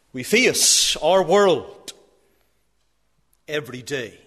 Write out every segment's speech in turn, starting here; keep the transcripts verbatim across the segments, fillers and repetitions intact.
We face our world every day.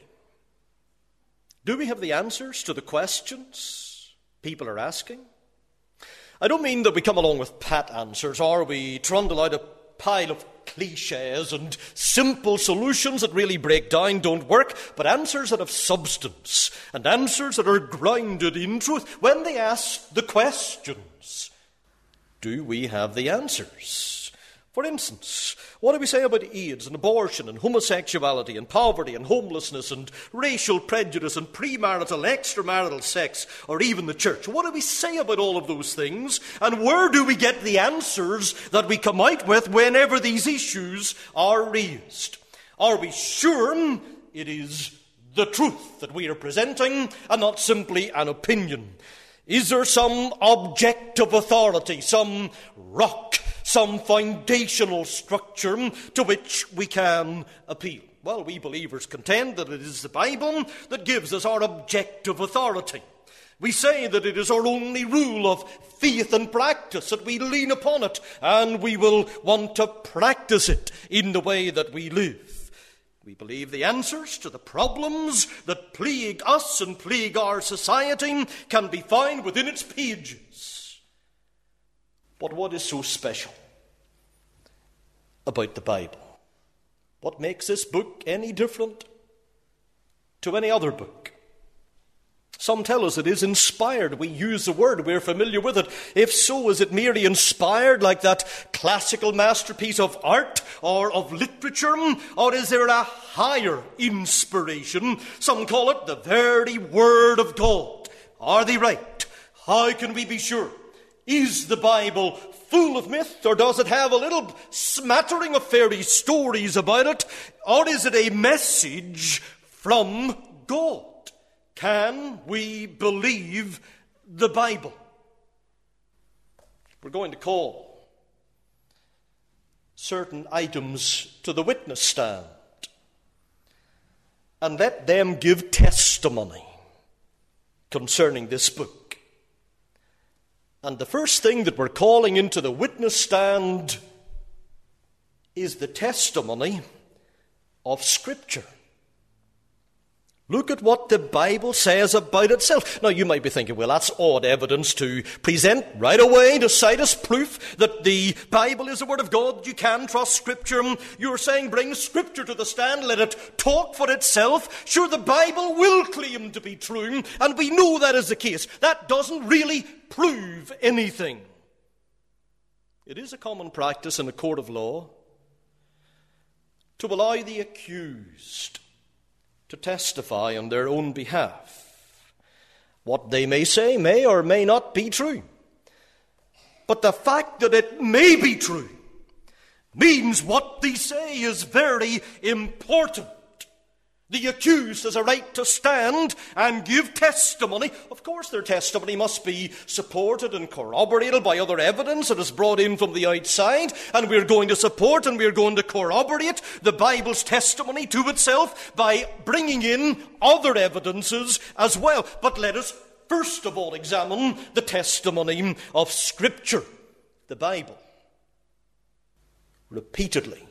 Do we have the answers to the questions people are asking? I don't mean that we come along with pat answers, or we trundle out a pile of cliches and simple solutions that really break down, don't work, but answers that have substance and answers that are grounded in truth. When they ask the questions, do we have the answers? For instance, what do we say about AIDS and abortion and homosexuality and poverty and homelessness and racial prejudice and premarital, extramarital sex, or even the church? What do we say about all of those things? And where do we get the answers that we come out with whenever these issues are raised? Are we sure it is the truth that we are presenting and not simply an opinion? Is there some objective authority, some rock, some foundational structure to which we can appeal? Well, we believers contend that it is the Bible that gives us our objective authority. We say that it is our only rule of faith and practice, that we lean upon it, and we will want to practice it in the way that we live. We believe the answers to the problems that plague us and plague our society can be found within its pages. But what is so special about the Bible? What makes this book any different to any other book? Some tell us it is inspired. We use the word, we're familiar with it. If so, is it merely inspired like that classical masterpiece of art or of literature? Or is there a higher inspiration? Some call it the very Word of God. Are they right? How can we be sure? Is the Bible full of myth, or does it have a little smattering of fairy stories about it? Or is it a message from God? Can we believe the Bible? We're going to call certain items to the witness stand and let them give testimony concerning this book. And the first thing that we're calling into the witness stand is the testimony of Scripture. Look at what the Bible says about itself. Now, you might be thinking, well, that's odd evidence to present right away to cite as proof that the Bible is the Word of God, that you can trust Scripture. You're saying bring Scripture to the stand, let it talk for itself. Sure, the Bible will claim to be true, and we know that is the case. That doesn't really prove anything. It is a common practice in a court of law to allow the accused to testify on their own behalf. What they may say may or may not be true. But the fact that it may be true means what they say is very important. The accused has a right to stand and give testimony. Of course, their testimony must be supported and corroborated by other evidence that is brought in from the outside. And we're going to support and we're going to corroborate the Bible's testimony to itself by bringing in other evidences as well. But let us first of all examine the testimony of Scripture. The Bible repeatedly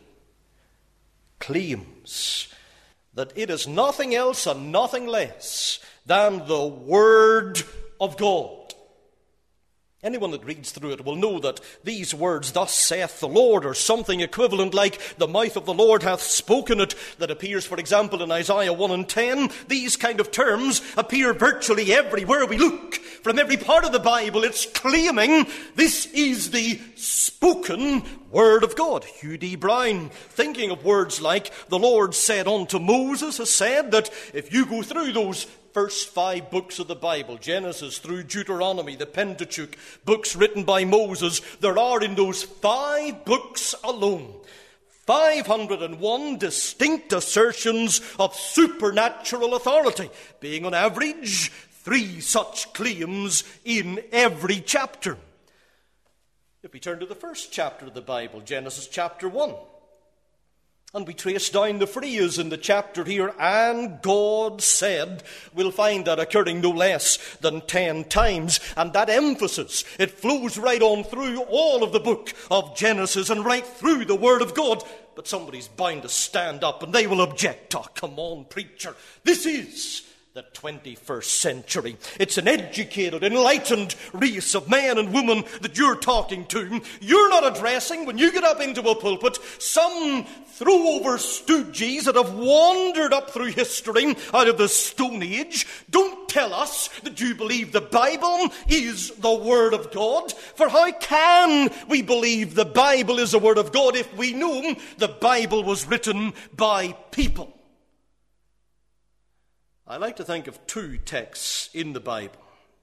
claims that it is nothing else and nothing less than the Word of God. Anyone that reads through it will know that these words, "Thus saith the Lord," or something equivalent like "the mouth of the Lord hath spoken it," that appears, for example, in Isaiah one and ten. These kind of terms appear virtually everywhere we look. From every part of the Bible, it's claiming this is the spoken Word of God. Hugh D. Brown, thinking of words like "the Lord said unto Moses," has said that if you go through those first five books of the Bible, Genesis through Deuteronomy, the Pentateuch, books written by Moses, there are in those five books alone five hundred one distinct assertions of supernatural authority, being on average three such claims in every chapter. If we turn to the first chapter of the Bible, Genesis chapter one, And we trace down the phrase in the chapter here, and God said. We'll find that occurring no less than ten times. And that emphasis, it flows right on through all of the book of Genesis and right through the Word of God. But somebody's bound to stand up and they will object. Oh, come on, preacher. This is the twenty-first century. It's an educated, enlightened race of men and women that you're talking to. You're not addressing, when you get up into a pulpit, some throw-over stooges that have wandered up through history out of the Stone Age. Don't tell us that you believe the Bible is the Word of God. For how can we believe the Bible is the Word of God if we know the Bible was written by people? I like to think of two texts in the Bible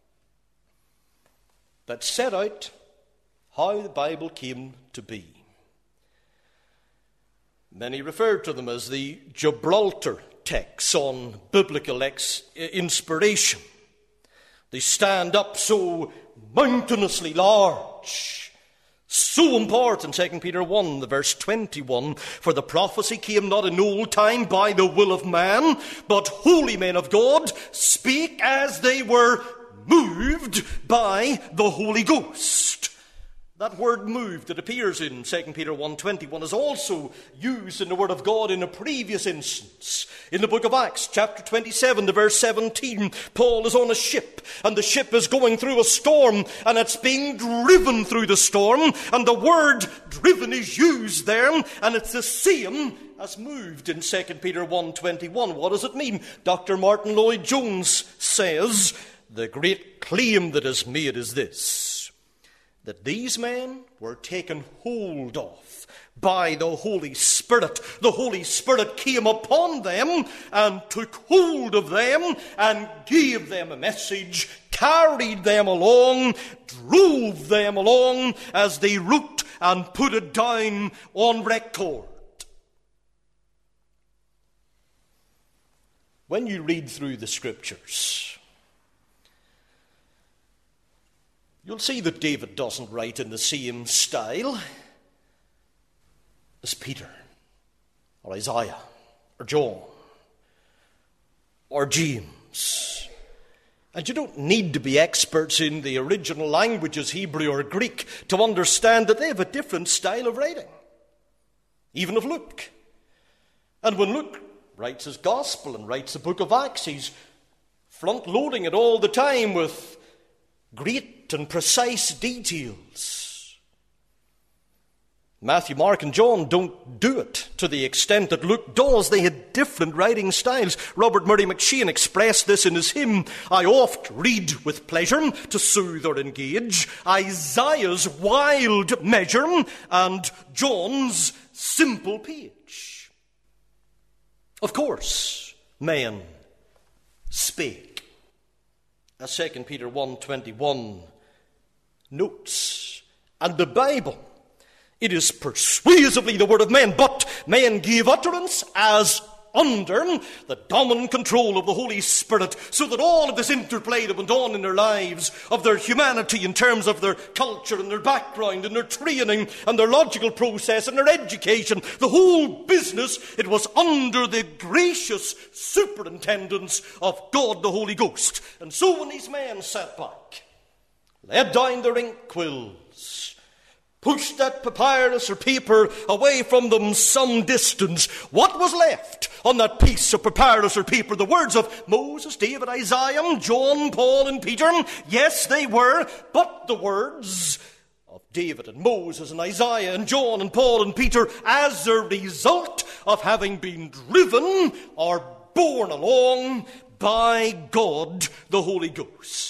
that set out how the Bible came to be. Many refer to them as the Gibraltar texts on biblical ex- inspiration. They stand up so mountainously large. So important, Second Peter one, the verse twenty-one, for the prophecy came not in old time by the will of man, but holy men of God spake as they were moved by the Holy Ghost. That word moved that appears in Second Peter one twenty-one is also used in the Word of God in a previous instance. In the book of Acts, chapter twenty-seven, the verse seventeen, Paul is on a ship, and the ship is going through a storm, and it's being driven through the storm, and the word driven is used there, and it's the same as moved in Second Peter one twenty-one. What does it mean? Doctor Martin Lloyd-Jones says, the great claim that is made is this: that these men were taken hold of by the Holy Spirit. The Holy Spirit came upon them and took hold of them and gave them a message, carried them along, drove them along as they wrote and put it down on record. When you read through the Scriptures, you'll see that David doesn't write in the same style as Peter, or Isaiah, or John, or James. And you don't need to be experts in the original languages, Hebrew or Greek, to understand that they have a different style of writing, even of Luke. And when Luke writes his gospel and writes the book of Acts, he's front-loading it all the time with great and precise details. Matthew, Mark, and John don't do it to the extent that Luke does. They had different writing styles. Robert Murray McCheyne expressed this in his hymn, I oft read with pleasure to soothe or engage Isaiah's wild measure and John's simple page. Of course, men spake, as Second Peter one twenty-one notes. And the Bible, it is persuasively the word of men, but men gave utterance as under the dominant control of the Holy Spirit, so that all of this interplay that went on in their lives, of their humanity in terms of their culture and their background and their training and their logical process and their education, the whole business, it was under the gracious superintendence of God the Holy Ghost. And so when these men sat back, laid down their ink quills, pushed that papyrus or paper away from them some distance, what was left on that piece of papyrus or paper? The words of Moses, David, Isaiah, John, Paul, and Peter. Yes, they were, but the words of David and Moses and Isaiah and John and Paul and Peter, as a result of having been driven or borne along by God the Holy Ghost.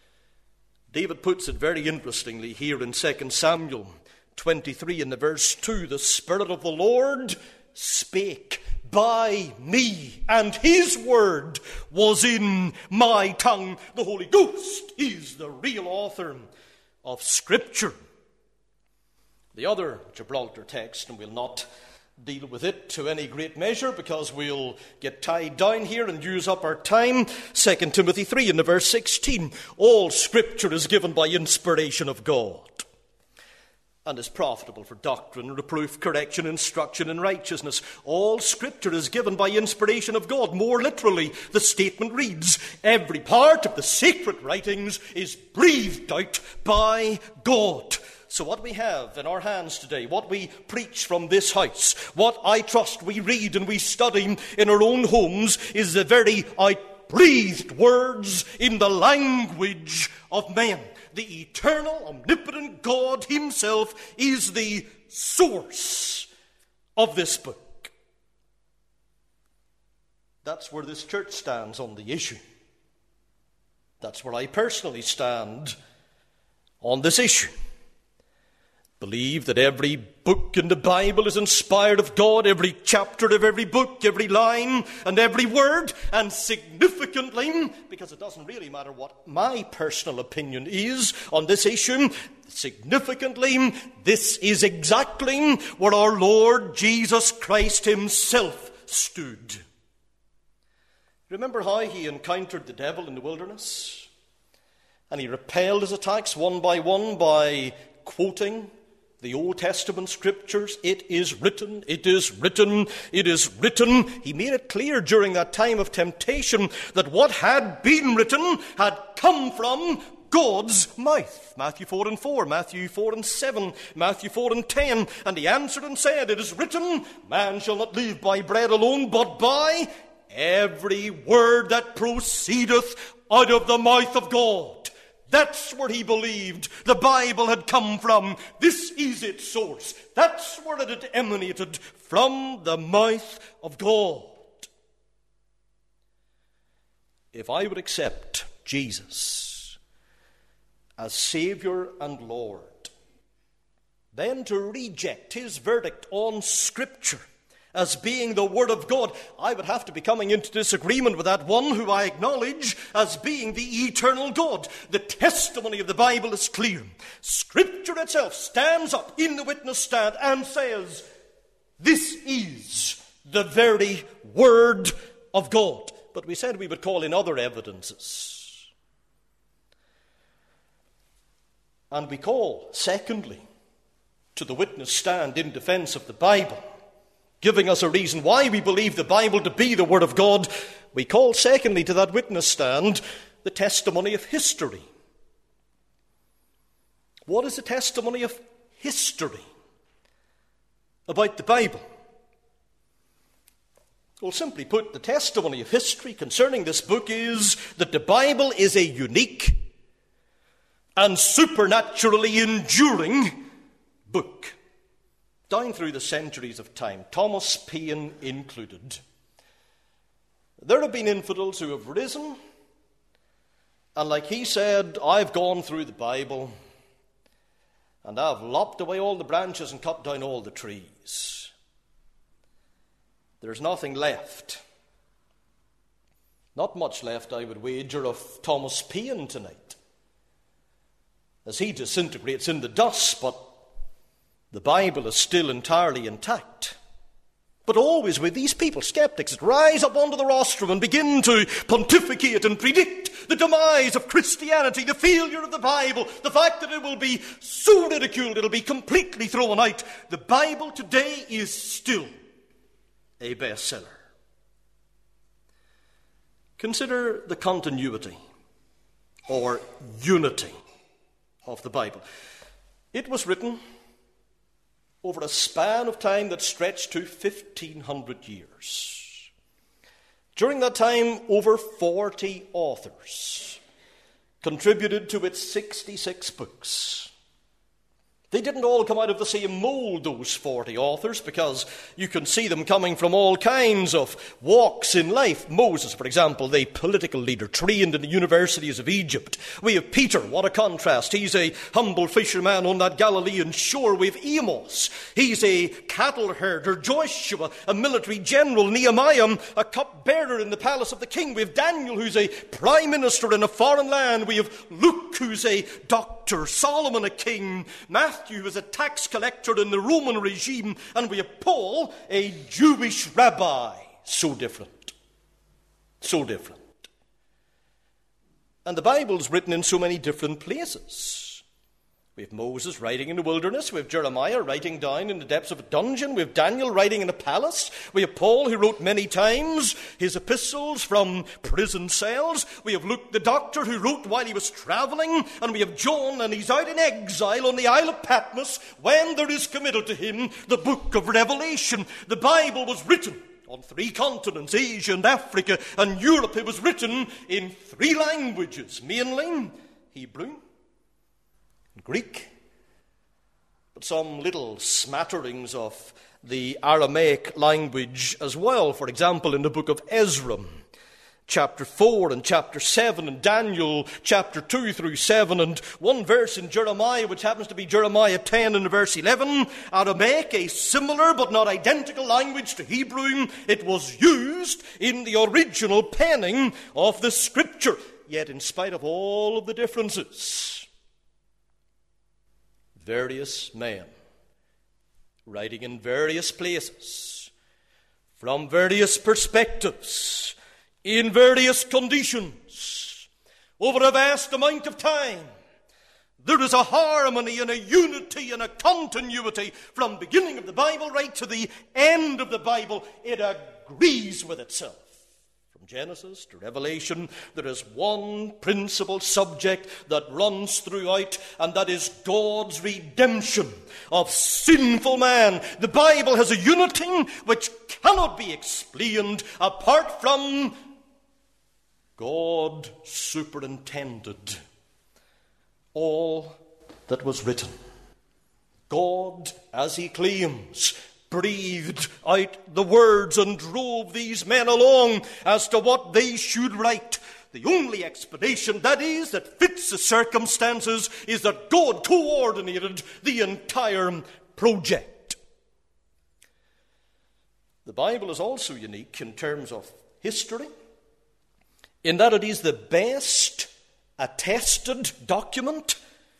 David puts it very interestingly here in Second Samuel twenty-three in the verse two. The Spirit of the Lord spake by me, and his word was in my tongue. The Holy Ghost is the real author of Scripture. The other Gibraltar text, and we'll not deal with it to any great measure because we'll get tied down here and use up our time. Second Timothy three in the verse sixteen. All Scripture is given by inspiration of God. and is profitable for doctrine, reproof, correction, instruction in righteousness. All Scripture is given by inspiration of God. More literally, the statement reads, every part of the sacred writings is breathed out by God. So what we have in our hands today, what we preach from this house, what I trust we read and we study in our own homes, is the very outbreathed words in the language of men. The eternal, omnipotent God himself is the source of this book. That's where this church stands on the issue. That's where I personally stand on this issue. Believe that every book in the Bible is inspired of God, every chapter of every book, every line and every word, and significantly, because it doesn't really matter what my personal opinion is on this issue, significantly, this is exactly where our Lord Jesus Christ himself stood. Remember how he encountered the devil in the wilderness? And he repelled his attacks one by one by quoting the Old Testament Scriptures. It is written, it is written, it is written. He made it clear during that time of temptation that what had been written had come from God's mouth. Matthew four and four, Matthew four and seven, Matthew four and ten. And he answered and said, it is written, man shall not live by bread alone, but by every word that proceedeth out of the mouth of God. That's where he believed the Bible had come from. This is its source. That's where it had emanated, from the mouth of God. If I would accept Jesus as Savior and Lord, then to reject his verdict on Scripture as being the Word of God, I would have to be coming into disagreement with that one who I acknowledge as being the eternal God. The testimony of the Bible is clear. Scripture itself stands up in the witness stand and says, this is the very Word of God. But we said we would call in other evidences. And we call, secondly, to the witness stand in defense of the Bible, giving us a reason why we believe the Bible to be the Word of God. We call, secondly, to that witness stand the testimony of history. What is the testimony of history about the Bible? Well, simply put, the testimony of history concerning this book is that the Bible is a unique and supernaturally enduring book. Down through the centuries of time, Thomas Paine included, there have been infidels who have risen, and like he said, I've gone through the Bible, and I've lopped away all the branches and cut down all the trees. There's nothing left. Not much left, I would wager, of Thomas Paine tonight, as he disintegrates in the dust, but the Bible is still entirely intact. But always with these people, skeptics, that rise up onto the rostrum and begin to pontificate and predict the demise of Christianity, the failure of the Bible, the fact that it will be so ridiculed, it'll be completely thrown out. The Bible today is still a bestseller. Consider the continuity or unity of the Bible. It was written over a span of time that stretched to fifteen hundred years. During that time, over forty authors contributed to its sixty-six books. They didn't all come out of the same mold, those forty authors, because you can see them coming from all kinds of walks in life. Moses, for example, the political leader, trained in the universities of Egypt. We have Peter, what a contrast. He's a humble fisherman on that Galilean shore. We have Amos, he's a cattle herder. Joshua, a military general. Nehemiah, a cupbearer in the palace of the king. We have Daniel, who's a prime minister in a foreign land. We have Luke, who's a doctor. Solomon, a king. Matthew, Matthew was a tax collector in the Roman regime, and we have Paul, a Jewish rabbi. So different. So different. And the Bible's written in so many different places. We have Moses writing in the wilderness. We have Jeremiah writing down in the depths of a dungeon. We have Daniel writing in a palace. We have Paul, who wrote many times his epistles from prison cells. We have Luke the doctor, who wrote while he was traveling. And we have John, and he's out in exile on the Isle of Patmos when there is committed to him the book of Revelation. The Bible was written on three continents, Asia and Africa and Europe. It was written in three languages, mainly Hebrew, Greek, but some little smatterings of the Aramaic language as well. For example, in the book of Ezra, chapter four and chapter seven, and Daniel chapter two through seven, and one verse in Jeremiah, which happens to be Jeremiah ten and verse eleven, Aramaic, a similar but not identical language to Hebrew. It was used in the original penning of the Scripture. Yet in spite of all of the differences, various men writing in various places, from various perspectives, in various conditions, over a vast amount of time, there is a harmony and a unity and a continuity from beginning of the Bible right to the end of the Bible. It agrees with itself. Genesis to Revelation, there is one principal subject that runs throughout, and that is God's redemption of sinful man. The Bible has a unity which cannot be explained apart from God superintended all that was written. God, as he claims, breathed out the words and drove these men along as to what they should write. The only explanation, that is, that fits the circumstances, is that God coordinated the entire project. The Bible is also unique in terms of history, in that it is the best attested document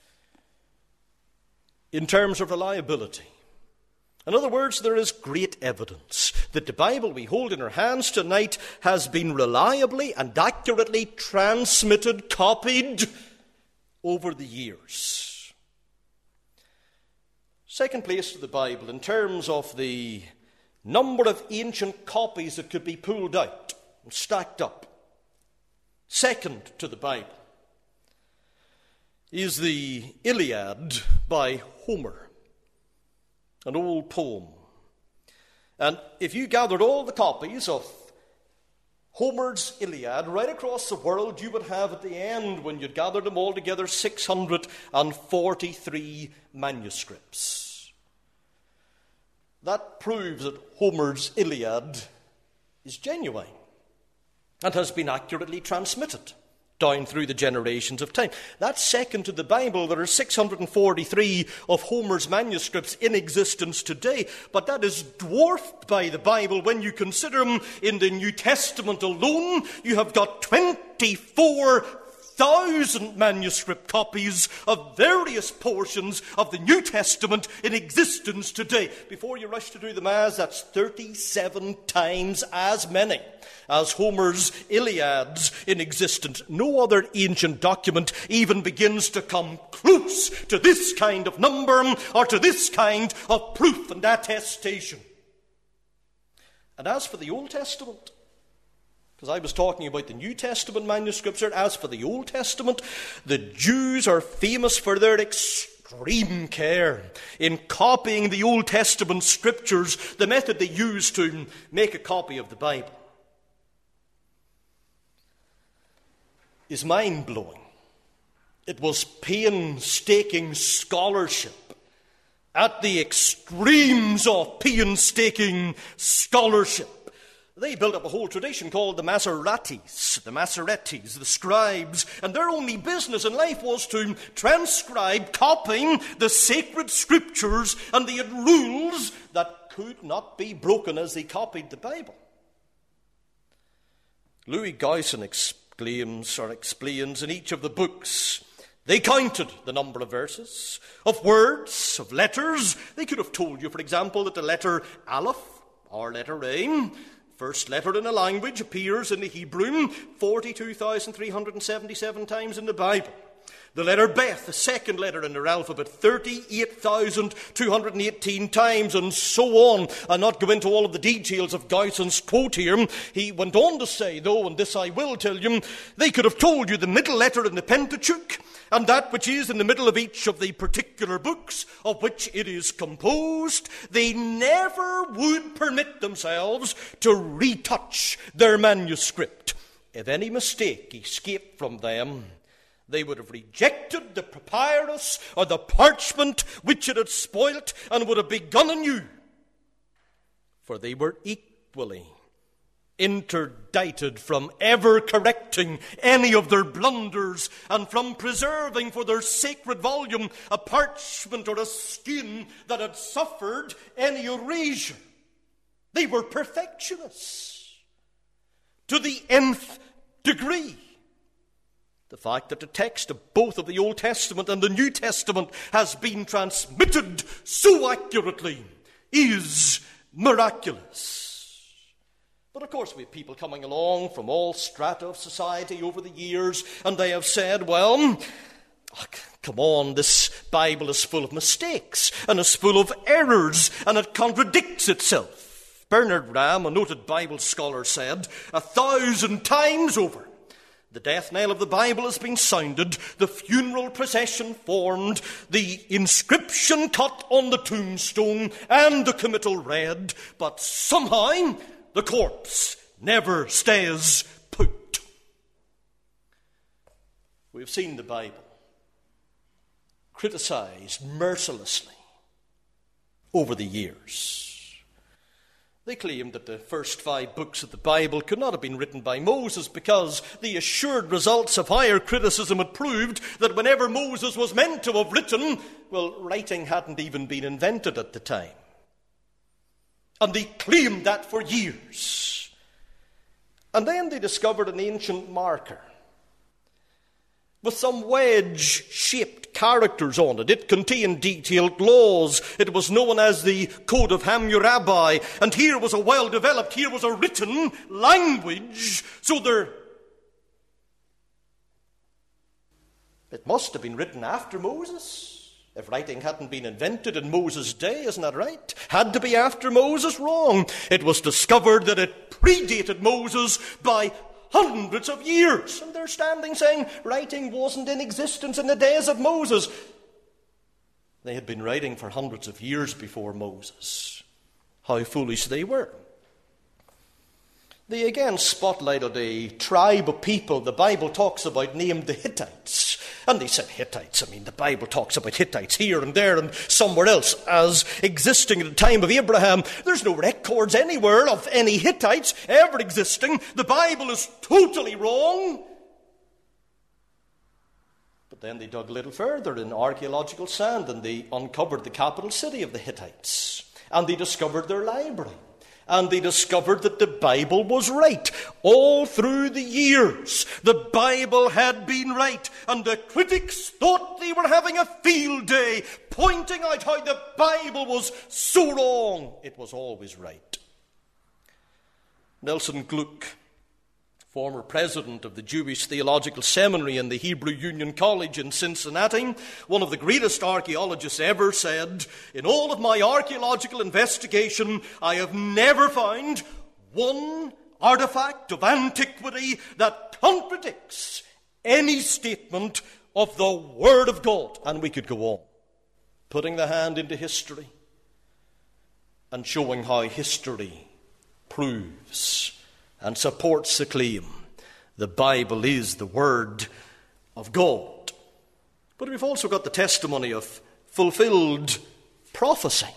in terms of reliability. In other words, there is great evidence that the Bible we hold in our hands tonight has been reliably and accurately transmitted, copied over the years. Second place to the Bible in terms of the number of ancient copies that could be pulled out and stacked up. Second to the Bible is the Iliad by Homer. An old poem. And if you gathered all the copies of Homer's Iliad right across the world, you would have at the end, when you'd gathered them all together, six hundred forty-three manuscripts. That proves that Homer's Iliad is genuine and has been accurately transmitted down through the generations of time. That's second to the Bible. There are six hundred forty-three of Homer's manuscripts in existence today, but that is dwarfed by the Bible when you consider them. In the New Testament alone, you have got twenty-four thousand manuscript copies of various portions of the New Testament in existence today. Before you rush to do the maths, that's thirty-seven times as many as Homer's Iliads in existence. No other ancient document even begins to come close to this kind of number or to this kind of proof and attestation. And as for the Old Testament, because I was talking about the New Testament manuscripts here, as for the Old Testament, the Jews are famous for their extreme care in copying the Old Testament scriptures, the method they used to make a copy of the Bible is mind-blowing. It was painstaking scholarship at the extremes of painstaking scholarship. They built up a whole tradition called the Masoretes, the Masoretes, the scribes, and their only business in life was to transcribe, copying the sacred scriptures, and they had rules that could not be broken as they copied the Bible. Louis Guyson exclaims or explains in each of the books, they counted the number of verses, of words, of letters. They could have told you, for example, that the letter Aleph, or letter A, first letter in a language, appears in the Hebrew forty-two thousand three hundred seventy-seven times in the Bible. The letter Beth, the second letter in their alphabet, thirty-eight thousand two hundred eighteen times, and so on. I'll not go into all of the details of Guysson's quote here. He went on to say, though, and this I will tell you, they could have told you the middle letter in the Pentateuch, and that which is in the middle of each of the particular books of which it is composed. They never would permit themselves to retouch their manuscript. If any mistake escaped from them, they would have rejected the papyrus or the parchment which it had spoilt and would have begun anew. For they were equally interdicted from ever correcting any of their blunders and from preserving for their sacred volume a parchment or a skin that had suffered any erasure. They were perfectionists to the nth degree. The fact that the text of both of the Old Testament and the New Testament has been transmitted so accurately is miraculous. But of course we have people coming along from all strata of society over the years, and they have said, well, oh, come on, this Bible is full of mistakes and is full of errors, and it contradicts itself. Bernard Ramm, a noted Bible scholar, said a thousand times over, the death knell of the Bible has been sounded, the funeral procession formed, the inscription cut on the tombstone, and the committal read, but somehow the corpse never stays put. We've seen the Bible criticized mercilessly over the years. They claimed that the first five books of the Bible could not have been written by Moses because the assured results of higher criticism had proved that whenever Moses was meant to have written, well, writing hadn't even been invented at the time. And they claimed that for years. And then they discovered an ancient marker with some wedge-shaped characters on it. It contained detailed laws. It was known as the Code of Hammurabi. And here was a well-developed, here was a written language. So there, it must have been written after Moses. If writing hadn't been invented in Moses' day, isn't that right? Had to be after Moses? Wrong. It was discovered that it predated Moses by hundreds of years. And they're standing saying writing wasn't in existence in the days of Moses. They had been writing for hundreds of years before Moses. How foolish they were. They again spotlighted a tribe of people the Bible talks about named the Hittites. And they said Hittites. I mean, the Bible talks about Hittites here and there and somewhere else as existing at the time of Abraham. There's no records anywhere of any Hittites ever existing. The Bible is totally wrong. But then they dug a little further in archaeological sand and they uncovered the capital city of the Hittites. And they discovered their library. And they discovered that the Bible was right. All through the years, the Bible had been right. And the critics thought they were having a field day, pointing out how the Bible was so wrong. It was always right. Nelson Gluck, former president of the Jewish Theological Seminary and the Hebrew Union College in Cincinnati, one of the greatest archaeologists ever, said, "In all of my archaeological investigation, I have never found one artifact of antiquity that contradicts any statement of the Word of God." And we could go on, putting the hand into history and showing how history proves and supports the claim the Bible is the Word of God. But we've also got the testimony of fulfilled prophecy.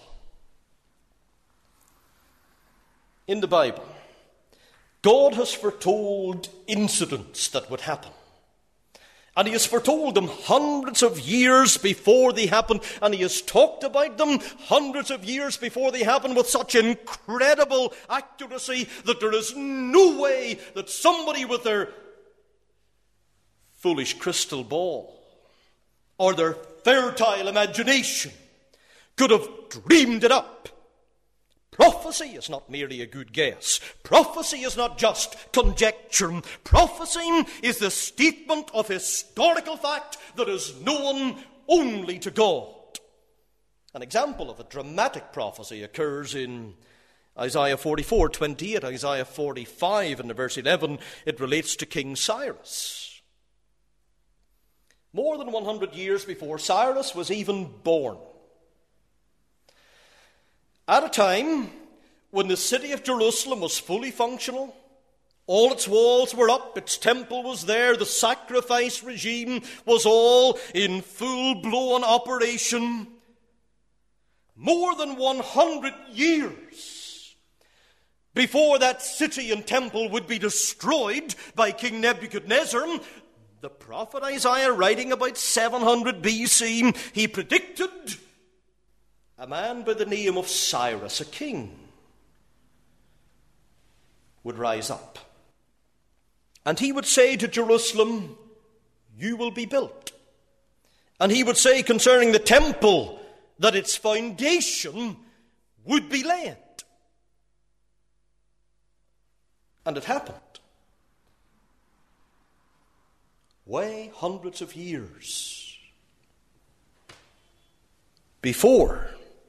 In the Bible, God has foretold incidents that would happen. And he has foretold them hundreds of years before they happened. And he has talked about them hundreds of years before they happened with such incredible accuracy that there is no way that somebody with their foolish crystal ball or their fertile imagination could have dreamed it up. Prophecy is not merely a good guess. Prophecy is not just conjecture. Prophecy is the statement of historical fact that is known only to God. An example of a dramatic prophecy occurs in Isaiah forty-four twenty-eight, Isaiah forty-five and verse eleven. It relates to King Cyrus. More than one hundred years before Cyrus was even born, at a time when the city of Jerusalem was fully functional, all its walls were up, its temple was there, the sacrifice regime was all in full-blown operation. More than one hundred years before that city and temple would be destroyed by King Nebuchadnezzar, the prophet Isaiah, writing about seven hundred B C, he predicted a man by the name of Cyrus, a king, would rise up. And he would say to Jerusalem, you will be built. And he would say concerning the temple that its foundation would be laid. And it happened. Way hundreds of years before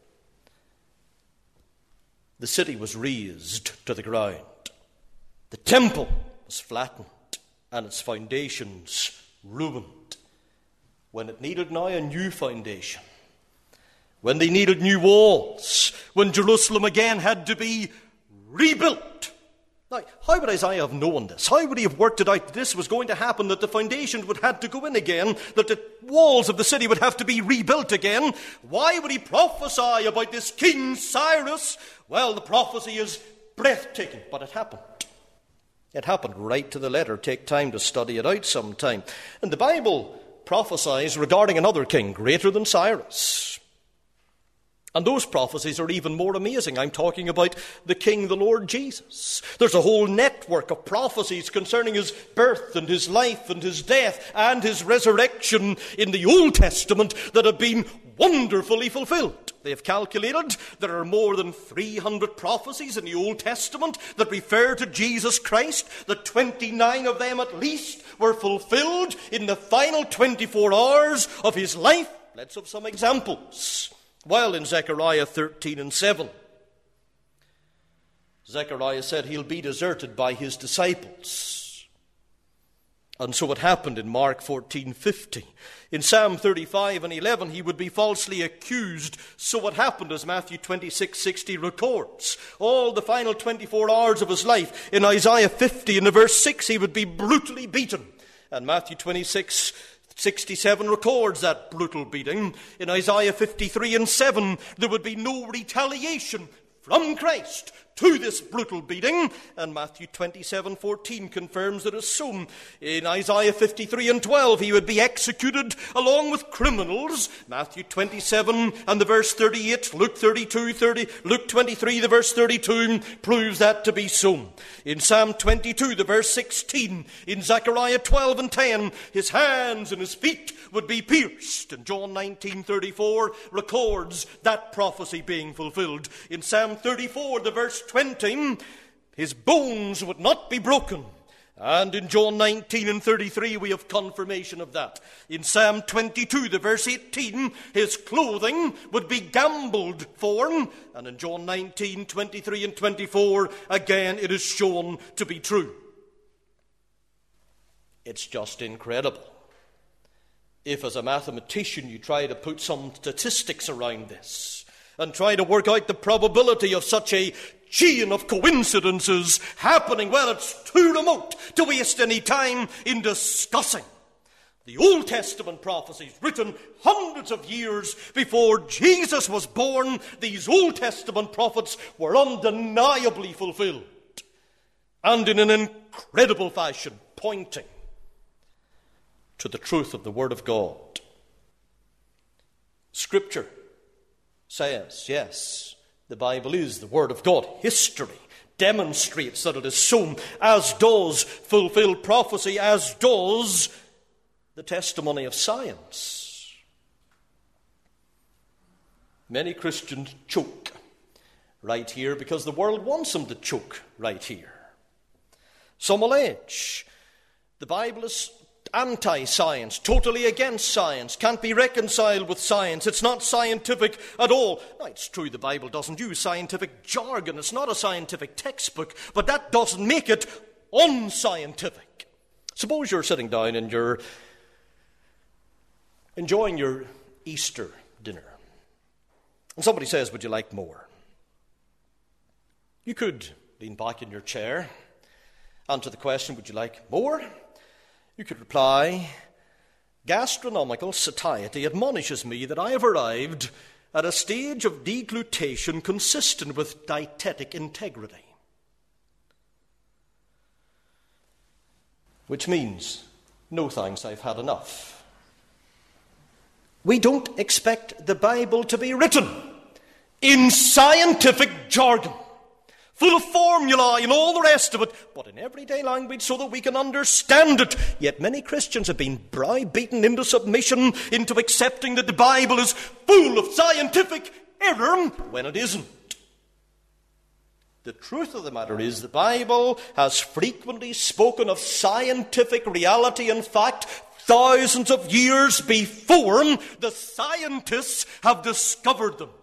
the city was razed to the ground, the temple was flattened and its foundations ruined, when it needed now a new foundation, when they needed new walls, when Jerusalem again had to be rebuilt. Now, how would Isaiah have known this? How would he have worked it out that this was going to happen, that the foundation would have to go in again, that the walls of the city would have to be rebuilt again? Why would he prophesy about this King Cyrus? Well, the prophecy is breathtaking, but it happened. It happened right to the letter. Take time to study it out sometime. And the Bible prophesies regarding another king greater than Cyrus. And those prophecies are even more amazing. I'm talking about the King, the Lord Jesus. There's a whole network of prophecies concerning his birth and his life and his death and his resurrection in the Old Testament that have been wonderfully fulfilled. They have calculated there are more than three hundred prophecies in the Old Testament that refer to Jesus Christ, that twenty-nine of them at least were fulfilled in the final twenty-four hours of his life. Let's have some examples. Well, in Zechariah thirteen and seven, Zechariah said he'll be deserted by his disciples. And so it happened in Mark fourteen fifty. In Psalm thirty-five and eleven, he would be falsely accused. So it happened, as Matthew twenty-six sixty records. All the final twenty-four hours of his life. In Isaiah fifty, in the verse six, he would be brutally beaten. And Matthew twenty-six sixty-seven records that brutal beating. In Isaiah fifty-three and seven, there would be no retaliation from Christ to this brutal beating, and Matthew twenty-seven fourteen confirms that it's so. In Isaiah fifty-three and twelve, he would be executed along with criminals. Matthew twenty-seven and the verse thirty-eight, Luke thirty-two, thirty, Luke twenty-three, the verse thirty-two proves that to be so. In Psalm twenty-two, the verse sixteen, in Zechariah twelve and ten, his hands and his feet would be pierced. And John nineteen thirty-four records that prophecy being fulfilled. In Psalm thirty-four, the verse twenty, his bones would not be broken. And in John nineteen and thirty-three, we have confirmation of that. In Psalm twenty-two, the verse eighteen, his clothing would be gambled for. And in John nineteen, twenty-three and twenty-four, again, it is shown to be true. It's just incredible. If, as a mathematician, you try to put some statistics around this and try to work out the probability of such a chain of coincidences happening, well, it's too remote to waste any time in discussing. The Old Testament prophecies written hundreds of years before Jesus was born, these Old Testament prophets were undeniably fulfilled, and in an incredible fashion, pointing to the truth of the Word of God. Scripture says, yes, the Bible is the Word of God. History demonstrates that it is so, as does fulfilled prophecy, as does the testimony of science. Many Christians choke right here because the world wants them to choke right here. Some will edge. The Bible is anti-science, totally against science, can't be reconciled with science. It's not scientific at all. Now, it's true the Bible doesn't use scientific jargon. It's not a scientific textbook, but that doesn't make it unscientific. Suppose you're sitting down and you're enjoying your Easter dinner, and somebody says, would you like more? You could lean back in your chair, answer the question, would you like more? You could reply, gastronomical satiety admonishes me that I have arrived at a stage of deglutition consistent with dietetic integrity. Which means, no thanks, I've had enough. We don't expect the Bible to be written in scientific jargon, full of formulae and all the rest of it, but in everyday language so that we can understand it. Yet many Christians have been browbeaten into submission, into accepting that the Bible is full of scientific error when it isn't. The truth of the matter is the Bible has frequently spoken of scientific reality and fact thousands of years before the scientists have discovered them.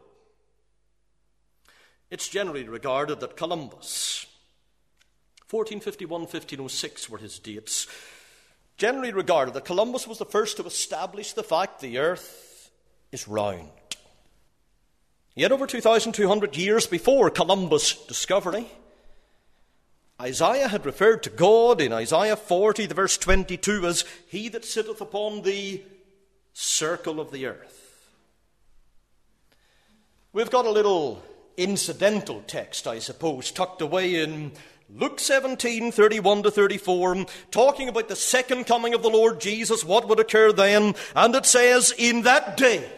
It's generally regarded that Columbus, fourteen fifty-one to fifteen oh six were his dates, generally regarded that Columbus was the first to establish the fact the earth is round. Yet over two thousand two hundred years before Columbus' discovery, Isaiah had referred to God in Isaiah forty, the verse twenty-two, as he that sitteth upon the circle of the earth. We've got a little incidental text, I suppose, tucked away in Luke seventeen, thirty-one to thirty-four, talking about the second coming of the Lord Jesus, what would occur then, and it says, in that day,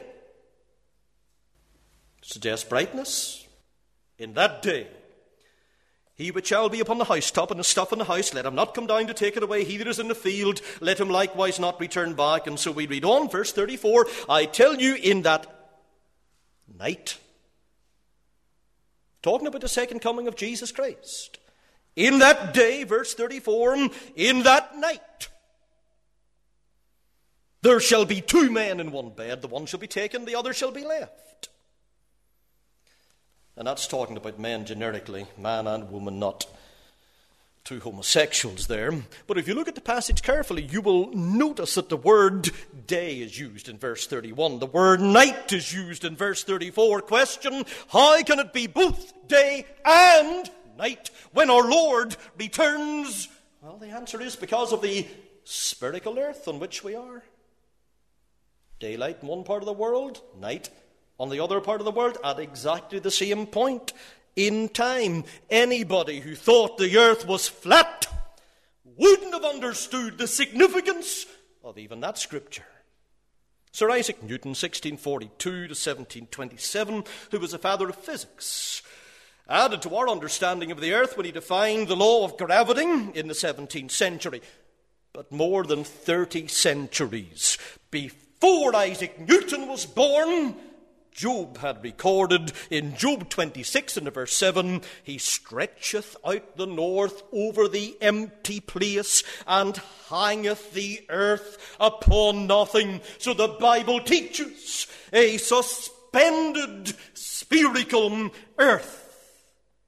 suggests brightness, in that day, he which shall be upon the housetop and the stuff in the house, let him not come down to take it away. He that is in the field, let him likewise not return back. And so we read on, verse thirty-four, I tell you, in that night, talking about the second coming of Jesus Christ, in that day, verse thirty-four, in that night, there shall be two men in one bed. The one shall be taken, the other shall be left. And that's talking about men generically, man and woman, not two homosexuals there. But if you look at the passage carefully, you will notice that the word day is used in verse thirty-one. The word night is used in verse thirty-four. Question, how can it be both day and night when our Lord returns? Well, the answer is because of the spherical earth on which we are. Daylight in one part of the world, night on the other part of the world, at exactly the same point in time. Anybody who thought the earth was flat wouldn't have understood the significance of even that scripture. Sir Isaac Newton, sixteen forty-two to seventeen twenty-seven, who was a father of physics, added to our understanding of the earth when he defined the law of gravity in the seventeenth century. But more than thirty centuries before Isaac Newton was born, Job had recorded in Job twenty-six and verse seven, he stretcheth out the north over the empty place and hangeth the earth upon nothing. So the Bible teaches a suspended spherical earth.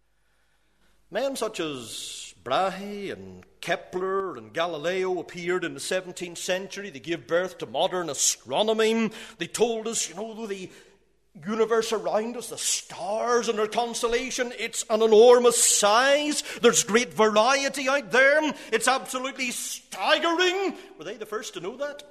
Men such as Brahe and Kepler and Galileo appeared in the seventeenth century. They gave birth to modern astronomy. They told us, you know, the universe around us, the stars and their constellation, it's an enormous size. There's great variety out there. It's absolutely staggering. Were they the first to know that?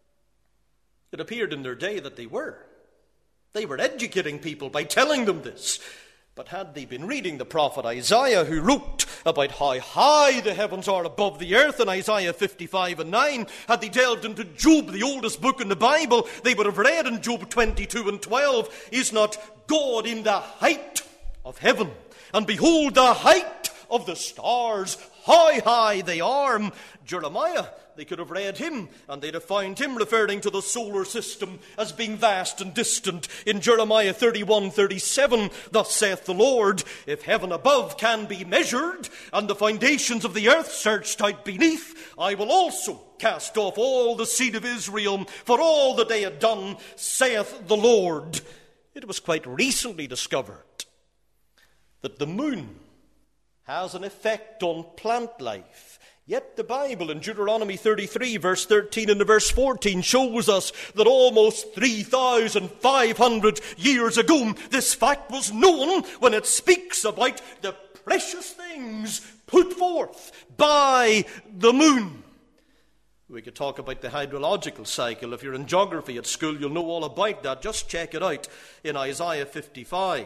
It appeared in their day that they were. They were educating people by telling them this. But had they been reading the prophet Isaiah, who wrote about how high the heavens are above the earth in Isaiah fifty-five and nine, had they delved into Job, the oldest book in the Bible, they would have read in Job twenty-two and twelve, is not God in the height of heaven? And behold, the height of the stars. How high they are. Jeremiah, they could have read him, and they'd have found him referring to the solar system as being vast and distant. In Jeremiah thirty-one thirty-seven, thus saith the Lord, if heaven above can be measured, and the foundations of the earth searched out beneath, I will also cast off all the seed of Israel for all that they had done, saith the Lord. It was quite recently discovered that the moon has an effect on plant life. Yet the Bible in Deuteronomy thirty-three, verse thirteen and verse fourteen shows us that almost three thousand five hundred years ago, this fact was known when it speaks about the precious things put forth by the moon. We could talk about the hydrological cycle. If you're in geography at school, you'll know all about that. Just check it out in Isaiah fifty-five.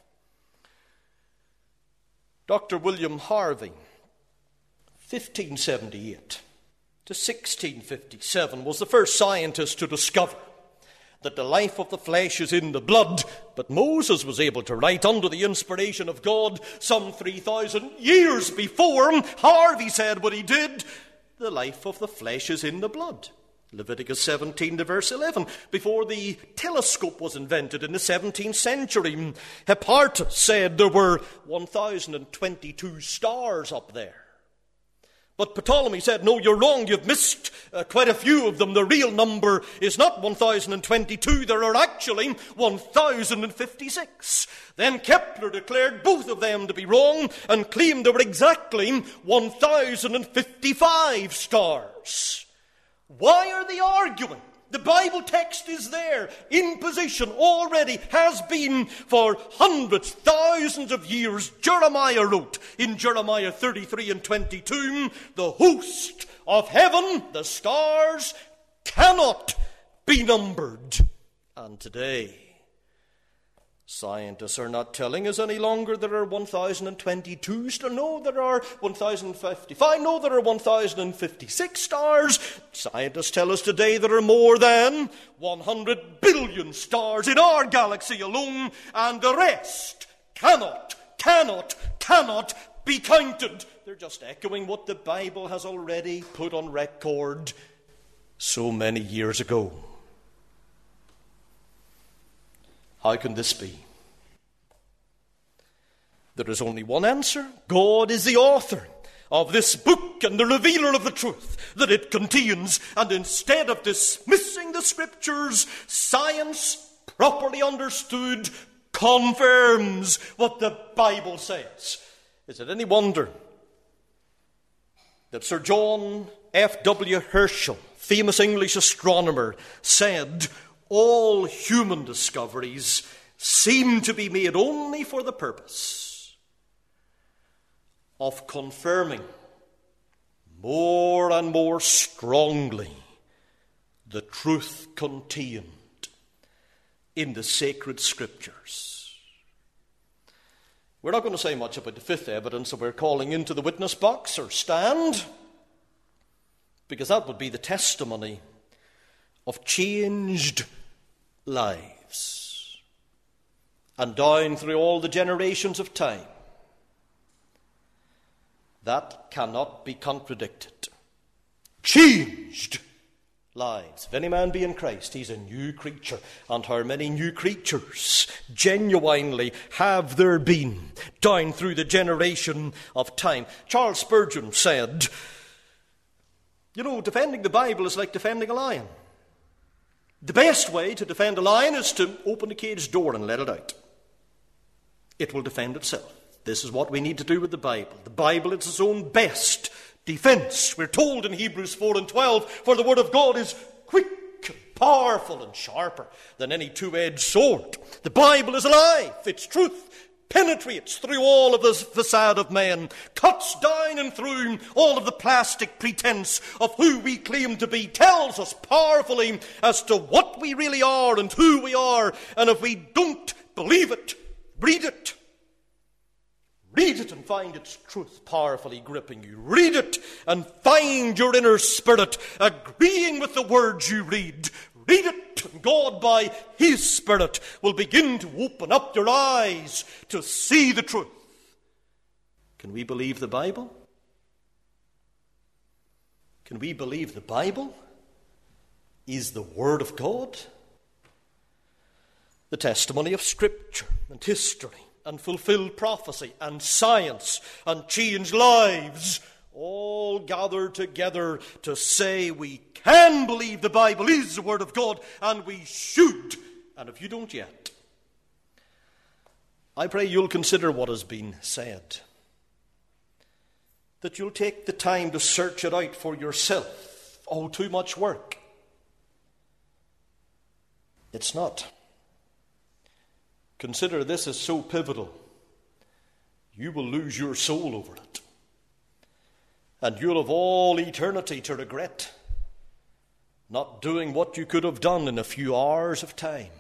Doctor William Harvey, fifteen seventy-eight to sixteen fifty-seven, was the first scientist to discover that the life of the flesh is in the blood. But Moses was able to write under the inspiration of God some three thousand years before him. Harvey said what he did. The life of the flesh is in the blood. Leviticus seventeen to verse eleven. Before the telescope was invented in the seventeenth century, Hipparchus said there were one thousand twenty-two stars up there. But Ptolemy said, no, you're wrong, you've missed uh, quite a few of them. The real number is not one thousand twenty-two, there are actually one thousand fifty-six. Then Kepler declared both of them to be wrong and claimed there were exactly one thousand fifty-five stars. Why are they arguing? The Bible text is there, in position already, has been for hundreds, thousands of years. Jeremiah wrote in Jeremiah thirty-three and twenty-two, the host of heaven, the stars, cannot be numbered. And today, scientists are not telling us any longer there are one thousand twenty-two stars. No, there are one thousand fifty-five. No, there are one thousand fifty-six stars. Scientists tell us today there are more than one hundred billion stars in our galaxy alone, and the rest cannot, cannot, cannot be counted. They're just echoing what the Bible has already put on record so many years ago. How can this be? There is only one answer. God is the author of this book and the revealer of the truth that it contains. And instead of dismissing the Scriptures, science, properly understood, confirms what the Bible says. Is it any wonder that Sir John F W Herschel, famous English astronomer, said, all human discoveries seem to be made only for the purpose of confirming more and more strongly the truth contained in the sacred Scriptures. We're not going to say much about the fifth evidence that we're calling into the witness box or stand, because that would be the testimony of changed lives. And down through all the generations of time, that cannot be contradicted. Changed lives. If any man be in Christ, he's a new creature. And how many new creatures genuinely have there been down through the generation of time? Charles Spurgeon said, you know, defending the Bible is like defending a lion. The best way to defend a lion is to open the cage door and let it out. It will defend itself. This is what we need to do with the Bible. The Bible is its own best defense. We're told in Hebrews four and twelve, for the word of God is quick and powerful and sharper than any two-edged sword. The Bible is alive. Its truth penetrates through all of the facade of man, cuts down and through all of the plastic pretense of who we claim to be, tells us powerfully as to what we really are and who we are. And if we don't believe it, read it. Read it and find its truth powerfully gripping you. Read it and find your inner spirit agreeing with the words you read. Read it, and God, by His Spirit, will begin to open up your eyes to see the truth. Can we believe the Bible? Can we believe the Bible is the Word of God? The testimony of Scripture and history and fulfilled prophecy and science and changed lives, all gathered together to say we can believe the Bible is the Word of God, and we should. And if you don't yet, I pray you'll consider what has been said, that you'll take the time to search it out for yourself. Oh, too much work. It's not. Consider this as so pivotal. You will lose your soul over it. And you'll have all eternity to regret not doing what you could have done in a few hours of time.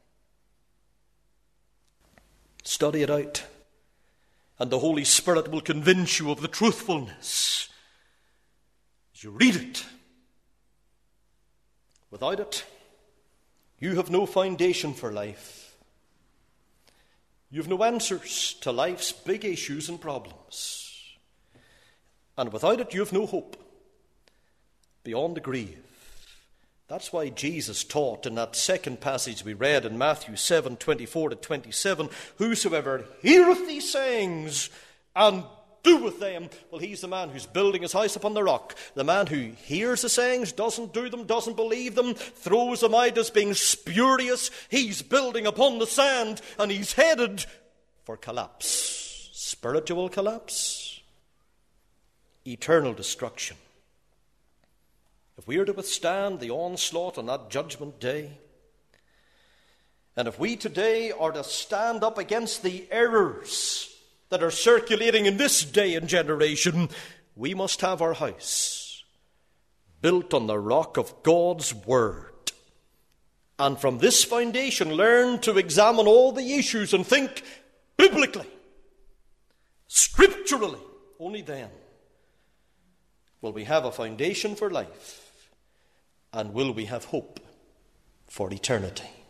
Study it out, and the Holy Spirit will convince you of the truthfulness as you read it. Without it, you have no foundation for life. You have no answers to life's big issues and problems. And without it, you have no hope beyond the grave. That's why Jesus taught in that second passage we read in Matthew seven, twenty-four to twenty-seven, whosoever heareth these sayings and doeth them, well, he's the man who's building his house upon the rock. The man who hears the sayings, doesn't do them, doesn't believe them, throws them out as being spurious, he's building upon the sand, and he's headed for collapse. Spiritual collapse. Eternal destruction. If we are to withstand the onslaught on that judgment day, and if we today are to stand up against the errors that are circulating in this day and generation, we must have our house built on the rock of God's Word. And from this foundation, learn to examine all the issues and think biblically, scripturally. Only then will we have a foundation for life, and will we have hope for eternity.